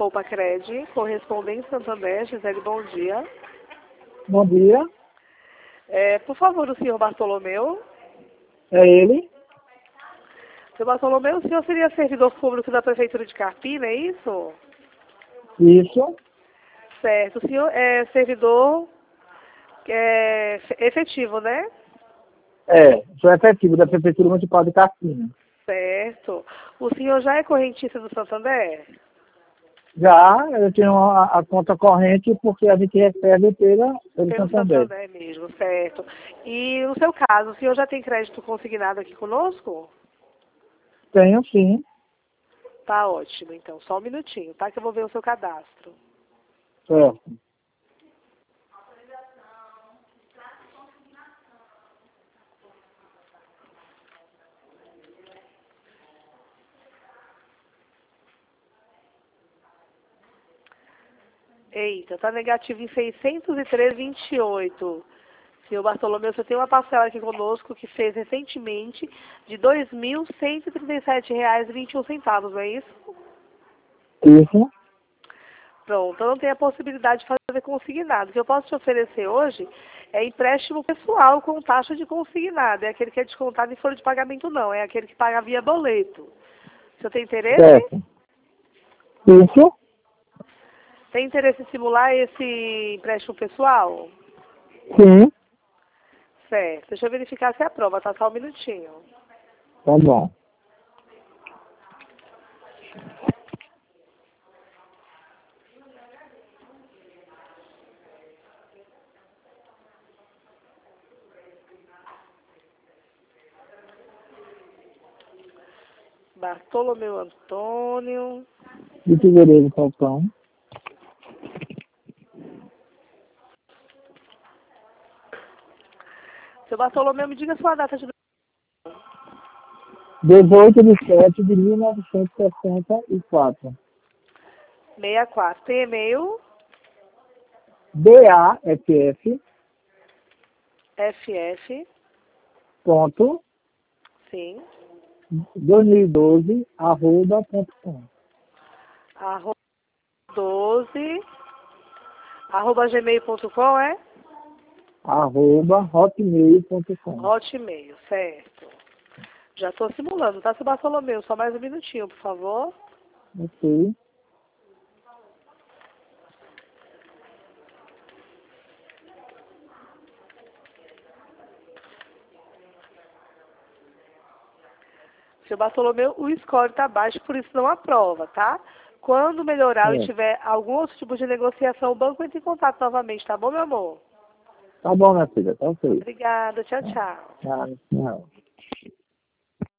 Poupa Cred, correspondente Santander, Gisele, bom dia. Bom dia, Por favor, o senhor Bartolomeu. é ele? Seu Bartolomeu, o senhor seria servidor público da Prefeitura de Carpina, é isso? Isso, Certo. O senhor é servidor efetivo, né? sou efetivo da Prefeitura Municipal de Carpina. Certo. O senhor já é correntista do Santander? Já eu tenho a conta corrente porque a gente recebe pelo Pelo Santander. Santander mesmo, certo. E no seu caso, o senhor já tem crédito consignado aqui conosco? Tenho sim, Tá ótimo, então. Só um minutinho, tá? Que eu vou ver o seu cadastro. certo. Eita, tá negativo em 603,28. Senhor Bartolomeu, você tem uma parcela aqui conosco que fez recentemente de R$ 2.137,21, não é isso? Isso, Pronto, eu não tenho a possibilidade de fazer consignado. O que eu posso te oferecer hoje é empréstimo pessoal com taxa de consignado. É aquele que é descontado em folha de pagamento, não. É aquele que paga via boleto. Você tem interesse? certo. Isso, Tem interesse em simular esse empréstimo pessoal? sim, Certo. Deixa eu verificar se é a prova, tá? Só um minutinho. tá bom. Bartolomeu Antônio. De fevereiro, Falcão. Seu Bartolomeu, me diga a sua data de 18/7/1964. 64. Tem e-mail? BAFF, FF. ponto, Sim. 2012, @.com. Arroba 12. Arroba gmail.com, é? @hotmail.com. Hotmail, certo. Já estou simulando, tá, seu Bartolomeu? Só mais um minutinho, por favor. Ok. Seu Bartolomeu, o score está baixo, por isso não aprova, tá? Quando melhorar e É. tiver algum outro tipo de negociação, o banco entra em contato novamente, tá bom, meu amor? Tá bom, minha filha, tá ok. Obrigada, tchau, tchau. Tchau, tchau.